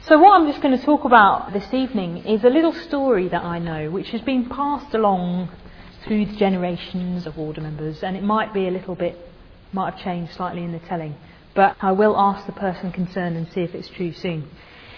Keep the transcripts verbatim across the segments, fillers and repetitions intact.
So what I'm just going to talk about this evening is a little story that I know, which has been passed along through the generations of order members, and it might be a little bit, might have changed slightly in the telling, but I will ask the person concerned and see if it's true soon.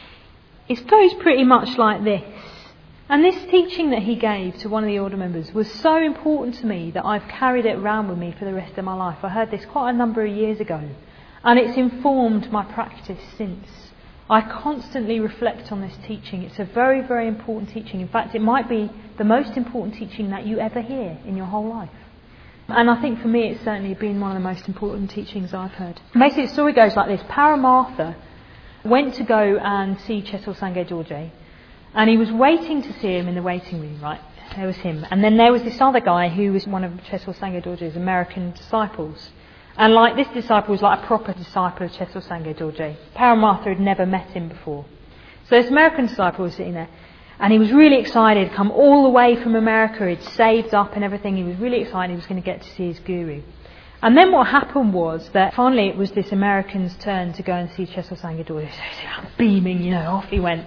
It goes pretty much like this. And this teaching that he gave to one of the order members was so important to me that I've carried it around with me for the rest of my life. I heard this quite a number of years ago, and it's informed my practice since. I constantly reflect on this teaching. It's a very, very important teaching. In fact, it might be the most important teaching that you ever hear in your whole life. And I think for me it's certainly been one of the most important teachings I've heard. Basically, the story goes like this. Paramartha went to go and see Chetal Sangye Dorje, and he was waiting to see him in the waiting room, right? There was him. And then there was this other guy who was one of Chetal Sangye Dorje's American disciples. And like this disciple was like a proper disciple of Chetal Sangye Dorje. Paramartha had never met him before. So this American disciple was sitting there, and he was really excited, come all the way from America, he'd saved up and everything, he was really excited he was going to get to see his guru. And then what happened was that finally it was this American's turn to go and see Chetal Sangye Dorje. So beaming, you know, off he went.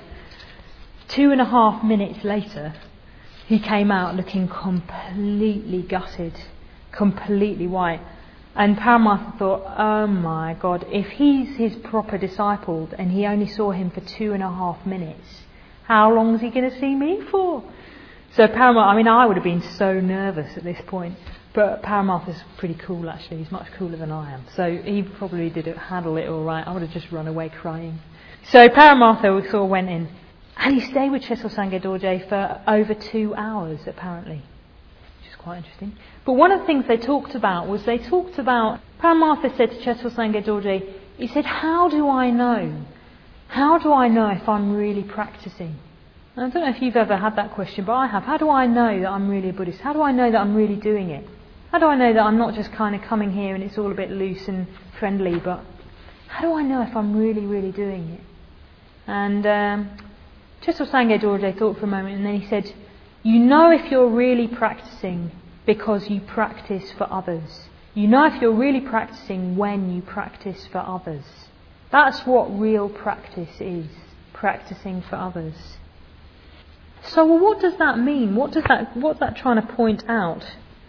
Two and a half minutes later, he came out looking completely gutted, completely white. And Paramartha thought, oh my God, if he's his proper disciple and he only saw him for two and a half minutes, how long is he going to see me for? So Paramartha, I mean, I would have been so nervous at this point, but Paramartha's pretty cool actually, he's much cooler than I am. So he probably did it, handle it all right. I would have just run away crying. So Paramartha sort of went in, and he stayed with Chetal Sangye Dorje for over two hours apparently. Quite interesting. But one of the things they talked about was they talked about, Paramartha said to Chetal Sangye Dorje, he said, how do I know? How do I know if I'm really practicing? And I don't know if you've ever had that question, but I have. How do I know that I'm really a Buddhist? How do I know that I'm really doing it? How do I know that I'm not just kind of coming here and it's all a bit loose and friendly, but how do I know if I'm really, really doing it? And um, Chetal Sangye Dorje thought for a moment, and then he said, you know if you're really practicing because you practice for others. You know if you're really practicing when you practice for others. That's what real practice is, practicing for others. So well, what does that mean? What does that, what's that trying to point out?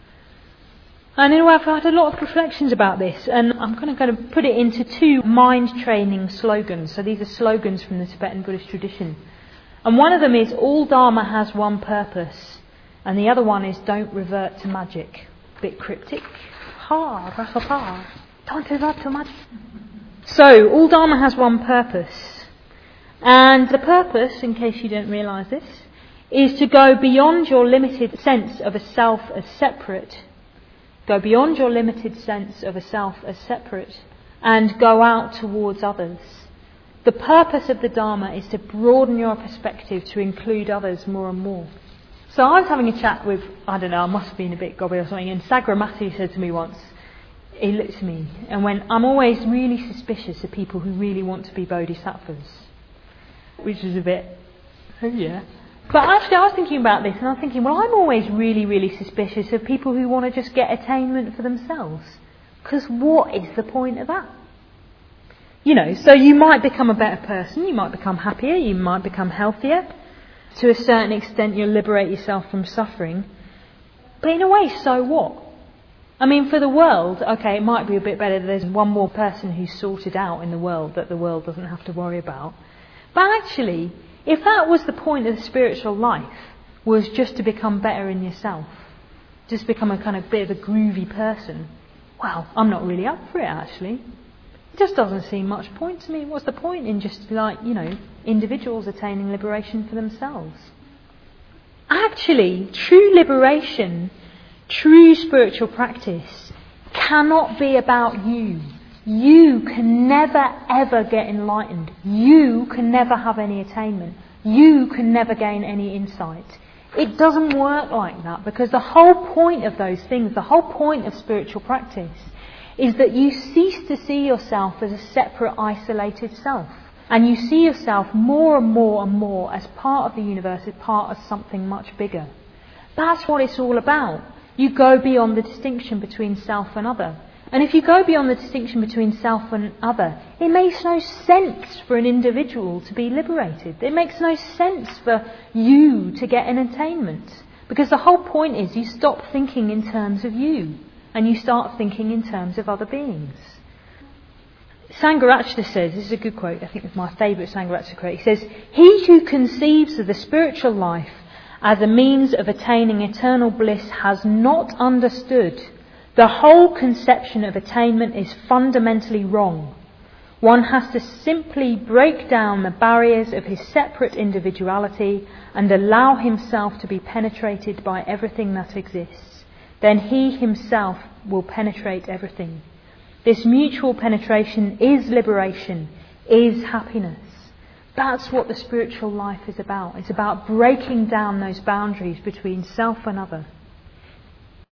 And in a way, I've had a lot of reflections about this, and I'm going to, going to put it into two mind training slogans. So these are slogans from the Tibetan Buddhist tradition. And one of them is, all Dharma has one purpose. And the other one is, don't revert to magic. Bit cryptic. Ha, ha, ha. Don't revert to magic. So, all Dharma has one purpose. And the purpose, in case you don't realise this, is to go beyond your limited sense of a self as separate. Go beyond your limited sense of a self as separate. And go out towards others. The purpose of the Dharma is to broaden your perspective to include others more and more. So I was having a chat with, I don't know, I must have been a bit gobby or something, and Sagramati said to me once, he looked at me and went, I'm always really suspicious of people who really want to be bodhisattvas. Which is a bit, oh yeah. But actually I was thinking about this, and I was thinking, well, I'm always really, really suspicious of people who want to just get attainment for themselves. Because what is the point of that? You know, so you might become a better person, you might become happier, you might become healthier. To a certain extent you'll liberate yourself from suffering. But in a way, so what? I mean, for the world, okay, it might be a bit better that there's one more person who's sorted out in the world that the world doesn't have to worry about. But actually, if that was the point of the spiritual life, was just to become better in yourself, just become a kind of bit of a groovy person, well, I'm not really up for it actually. It just doesn't seem much point to me. What's the point in just like, you know, individuals attaining liberation for themselves? Actually, true liberation, true spiritual practice cannot be about you. You can never ever get enlightened. You can never have any attainment. You can never gain any insight. It doesn't work like that, because the whole point of those things, the whole point of spiritual practice, is that you cease to see yourself as a separate, isolated self. And you see yourself more and more and more as part of the universe, as part of something much bigger. That's what it's all about. You go beyond the distinction between self and other. And if you go beyond the distinction between self and other, it makes no sense for an individual to be liberated. It makes no sense for you to get an attainment. Because the whole point is you stop thinking in terms of you and you start thinking in terms of other beings. Sangharakshita says, this is a good quote, I think it's my favourite Sangharakshita quote, he says, "He who conceives of the spiritual life as a means of attaining eternal bliss has not understood. The whole conception of attainment is fundamentally wrong. One has to simply break down the barriers of his separate individuality and allow himself to be penetrated by everything that exists. Then he himself will penetrate everything. This mutual penetration is liberation, is happiness." That's what the spiritual life is about. It's about breaking down those boundaries between self and other.